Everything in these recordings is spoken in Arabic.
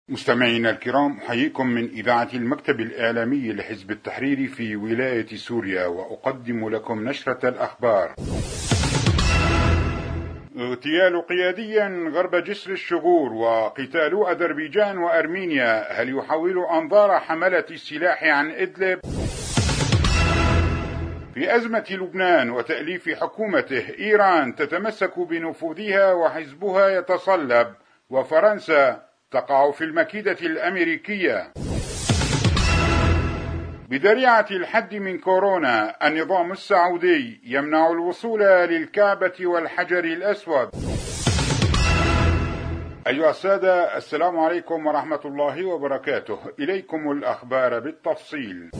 مستمعينا الكرام، أحييكم من إذاعة المكتب الإعلامي لحزب التحرير في ولاية سوريا، وأقدم لكم نشرة الأخبار. اغتيال قيادي غرب جسر الشغور وقتال أذربيجان وأرمينيا، هل يحول أنظار حملة السلاح عن إدلب؟ في أزمة لبنان وتأليف حكومته، إيران تتمسك بنفوذها وحزبها يتصلب، وفرنسا تقع في المكيدة الأمريكية. بذريعة الحد من كورونا، النظام السعودي يمنع الوصول للكعبة والحجر الأسود. أيها السادة، السلام عليكم ورحمة الله وبركاته. إليكم الأخبار بالتفصيل.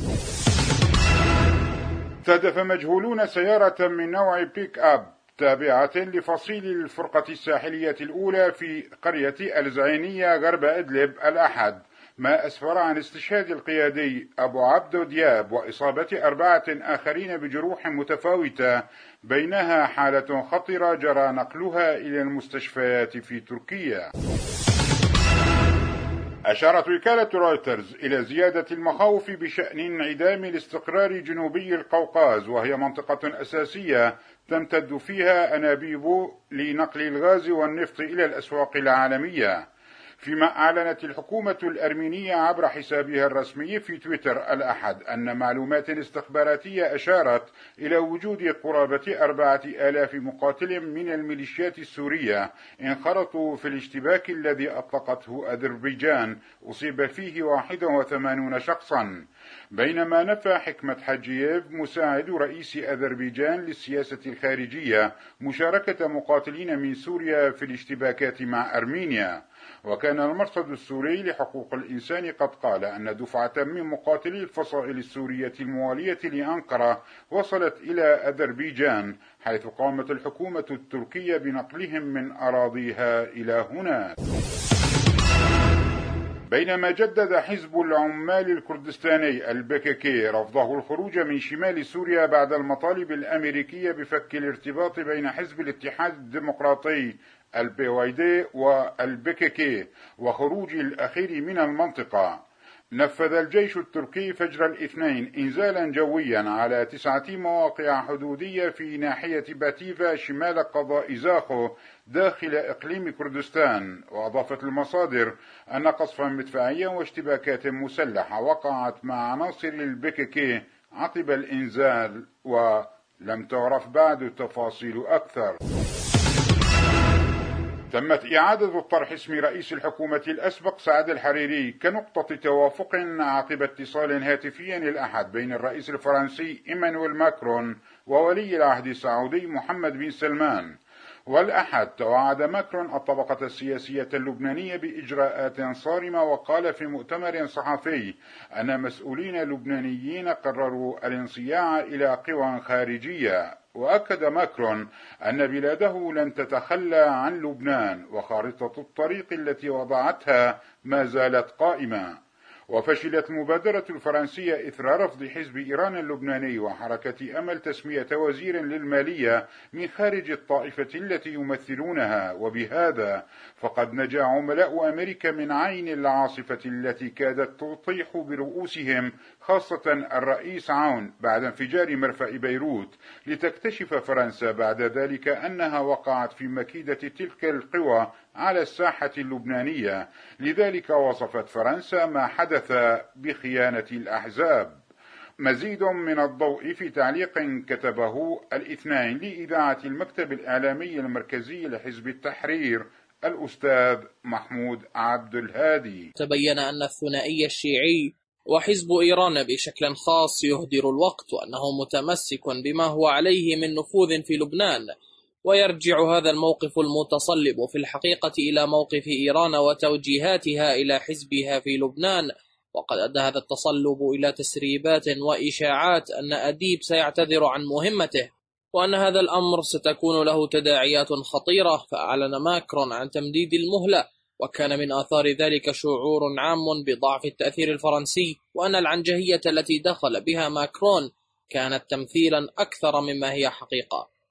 استهدف مجهولون سيارة من نوع بيك أب تابعة لفصيل الفرقة الساحلية الأولى في قرية الزعينية غرب إدلب الأحد، ما أسفر عن استشهاد القيادي أبو عبدو دياب وإصابة 4 آخرين بجروح متفاوتة، بينها حالة خطرة جرى نقلها إلى المستشفيات في تركيا. أشارت وكالة رويترز إلى زيادة المخاوف بشأن انعدام الاستقرار جنوبي القوقاز، وهي منطقة أساسية تمتد فيها أنابيب لنقل الغاز والنفط إلى الأسواق العالمية. فيما أعلنت الحكومة الأرمينية عبر حسابها الرسمي في تويتر الأحد أن معلومات استخباراتية أشارت إلى وجود قرابة 4000 مقاتل من الميليشيات السورية انخرطوا في الاشتباك الذي أطلقته أذربيجان أصيب فيه 81 شخصا، بينما نفى حكمت حجييف مساعد رئيس أذربيجان للسياسة الخارجية مشاركة مقاتلين من سوريا في الاشتباكات مع أرمينيا. وكان المرصد السوري لحقوق الإنسان قد قال أن دفعة من مقاتلي الفصائل السورية الموالية لأنقرة وصلت إلى أذربيجان، حيث قامت الحكومة التركية بنقلهم من أراضيها إلى هناك. بينما جدد حزب العمال الكردستاني البككي رفضه الخروج من شمال سوريا بعد المطالب الأمريكية بفك الارتباط بين حزب الاتحاد الديمقراطي البي والبككي وخروج الأخير من المنطقة، نفذ الجيش التركي فجر الاثنين إنزالا جويا على 9 مواقع حدودية في ناحية باتيفا شمال قضاء زاخو داخل إقليم كردستان. وأضافت المصادر أن قصفا مدفعيا واشتباكات مسلحة وقعت مع عناصر البككي عقب الإنزال، ولم تعرف بعد تفاصيل أكثر. تمت إعادة طرح اسم رئيس الحكومة الأسبق سعد الحريري كنقطة توافق عقب اتصال هاتفي الأحد بين الرئيس الفرنسي إيمانويل ماكرون وولي العهد السعودي محمد بن سلمان. والأحد توعد ماكرون الطبقة السياسية اللبنانية بإجراءات صارمة، وقال في مؤتمر صحفي أن مسؤولين لبنانيين قرروا الانصياع إلى قوى خارجية. وأكد ماكرون أن بلاده لن تتخلى عن لبنان، وخارطة الطريق التي وضعتها ما زالت قائمة. وفشلت المبادرة الفرنسية إثر رفض حزب إيران اللبناني وحركة أمل تسمية وزير للمالية من خارج الطائفة التي يمثلونها، وبهذا فقد نجا عملاء أمريكا من عين العاصفة التي كادت تطيح برؤوسهم، خاصة الرئيس عون بعد انفجار مرفأ بيروت، لتكتشف فرنسا بعد ذلك أنها وقعت في مكيدة تلك القوى على الساحة اللبنانية. لذلك وصفت فرنسا ما حدث بخيانة الأحزاب. مزيد من الضوء في تعليق كتبه الاثنين لإذاعة المكتب الإعلامي المركزي لحزب التحرير الأستاذ محمود عبد الهادي. تبين أن الثنائي الشيعي وحزب إيران بشكل خاص يهدر الوقت، وأنه متمسك بما هو عليه من نفوذ في لبنان، ويرجع هذا الموقف المتصلب في الحقيقة إلى موقف إيران وتوجيهاتها إلى حزبها في لبنان. وقد أدى هذا التصلب إلى تسريبات وإشاعات أن أديب سيعتذر عن مهمته، وأن هذا الأمر ستكون له تداعيات خطيرة. فأعلن ماكرون عن تمديد المهلة، وكان من آثار ذلك شعور عام بضعف التأثير الفرنسي، وأن العنجهية التي دخل بها ماكرون كانت تمثيلا أكثر مما هي حقيقة.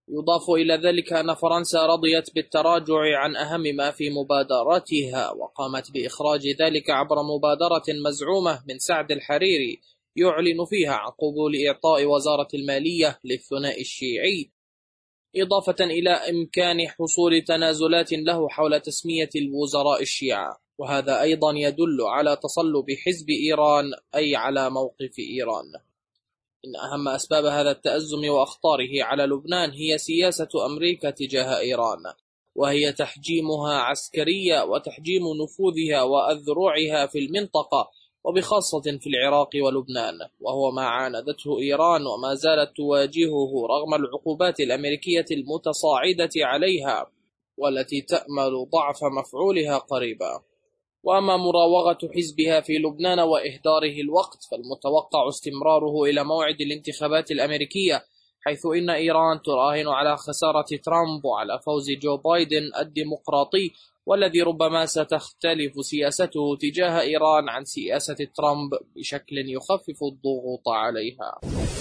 يضاف إلى ذلك أن فرنسا رضيت بالتراجع عن أهم ما في مبادراتها، وقامت بإخراج ذلك عبر مبادرة مزعومة من سعد الحريري يعلن فيها عن قبول إعطاء وزارة المالية للثنائي الشيعي، إضافة إلى إمكان حصول تنازلات له حول تسمية الوزراء الشيعة، وهذا أيضا يدل على تصلب حزب إيران أي على موقف إيران. إن أهم أسباب هذا التأزم وأخطاره على لبنان هي سياسة أمريكا تجاه إيران، وهي تحجيمها عسكريا وتحجيم نفوذها وأذرعها في المنطقة وبخاصة في العراق ولبنان، وهو ما عاندته إيران وما زالت تواجهه رغم العقوبات الأمريكية المتصاعدة عليها والتي تأمل ضعف مفعولها قريبا. وأما مراوغة حزبها في لبنان وإهداره الوقت فالمتوقع استمراره إلى موعد الانتخابات الأمريكية، حيث إن إيران تراهن على خسارة ترامب وعلى فوز جو بايدن الديمقراطي، والذي ربما ستختلف سياسته تجاه إيران عن سياسة ترامب بشكل يخفف الضغوط عليها.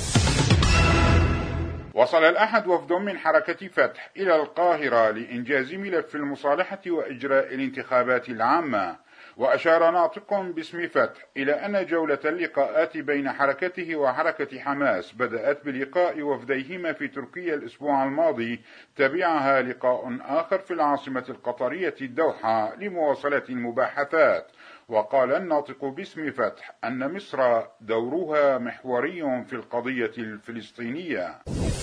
وصل الأحد وفد من حركة فتح إلى القاهرة لإنجاز ملف المصالحة وإجراء الانتخابات العامة، وأشار ناطق باسم فتح إلى أن جولة اللقاءات بين حركته وحركة حماس بدأت بلقاء وفديهما في تركيا الأسبوع الماضي، تبعها لقاء آخر في العاصمة القطرية الدوحة لمواصلة المباحثات. وقال الناطق باسم فتح أن مصر دورها محوري في القضية الفلسطينية.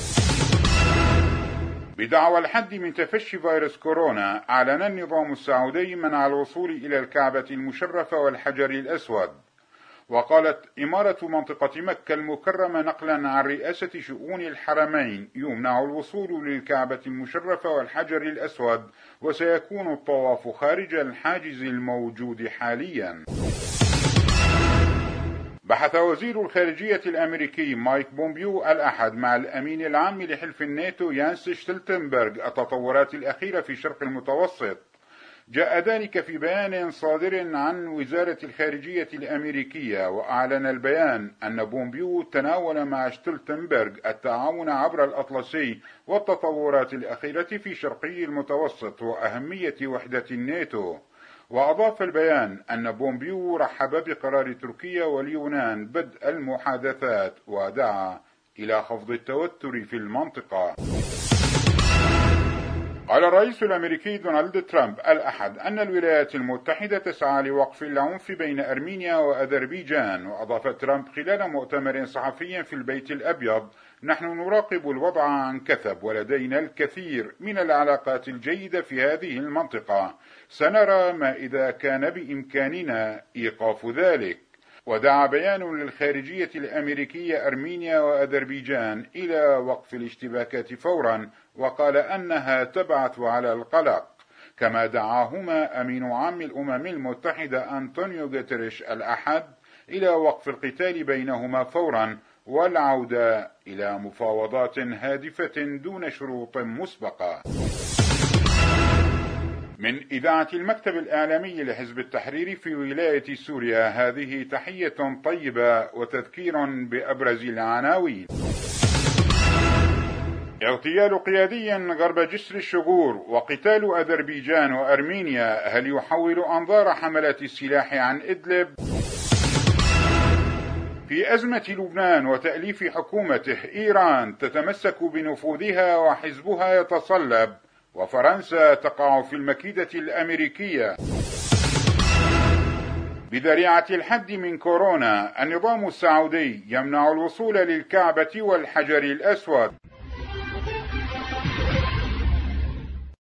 بدعوى الحد من تفشي فيروس كورونا، أعلن النظام السعودي منع الوصول إلى الكعبة المشرفة والحجر الأسود. وقالت إمارة منطقة مكة المكرمة نقلا عن رئاسة شؤون الحرمين يمنع الوصول للكعبة المشرفة والحجر الأسود، وسيكون الطواف خارج الحاجز الموجود حاليا. بحث وزير الخارجية الأمريكي مايك بومبيو الأحد مع الأمين العام لحلف الناتو يانس شتلتنبرغ التطورات الأخيرة في الشرق المتوسط. جاء ذلك في بيان صادر عن وزارة الخارجية الأمريكية، وأعلن البيان أن بومبيو تناول مع شتلتنبرغ التعاون عبر الأطلسي والتطورات الأخيرة في شرقي المتوسط وأهمية وحدة الناتو. وأضاف البيان أن بومبيو رحب بقرار تركيا واليونان بدء المحادثات، ودعا إلى خفض التوتر في المنطقة. قال الرئيس الأمريكي دونالد ترامب الأحد أن الولايات المتحدة تسعى لوقف العنف بين أرمينيا وأذربيجان. وأضاف ترامب خلال مؤتمر صحفي في البيت الأبيض: نحن نراقب الوضع عن كثب، ولدينا الكثير من العلاقات الجيدة في هذه المنطقة، سنرى ما إذا كان بإمكاننا إيقاف ذلك. ودعا بيان للخارجية الأمريكية أرمينيا وأذربيجان إلى وقف الاشتباكات فورا، وقال أنها تبعث على القلق. كما دعاهما أمين عام الأمم المتحدة أنطونيو غوتيريش الأحد إلى وقف القتال بينهما فورا والعودة إلى مفاوضات هادفة دون شروط مسبقة. من إذاعة المكتب الإعلامي لحزب التحرير في ولاية سوريا، هذه تحية طيبة وتذكير بأبرز العناوين. اغتيال قيادي غرب جسر الشغور، وقتال أذربيجان وأرمينيا هل يحول أنظار حملات السلاح عن إدلب؟ في أزمة لبنان وتأليف حكومته، إيران تتمسك بنفوذها وحزبها يتصلب، وفرنسا تقع في المكيدة الأمريكية. بذريعة الحد من كورونا، النظام السعودي يمنع الوصول للكعبة والحجر الأسود.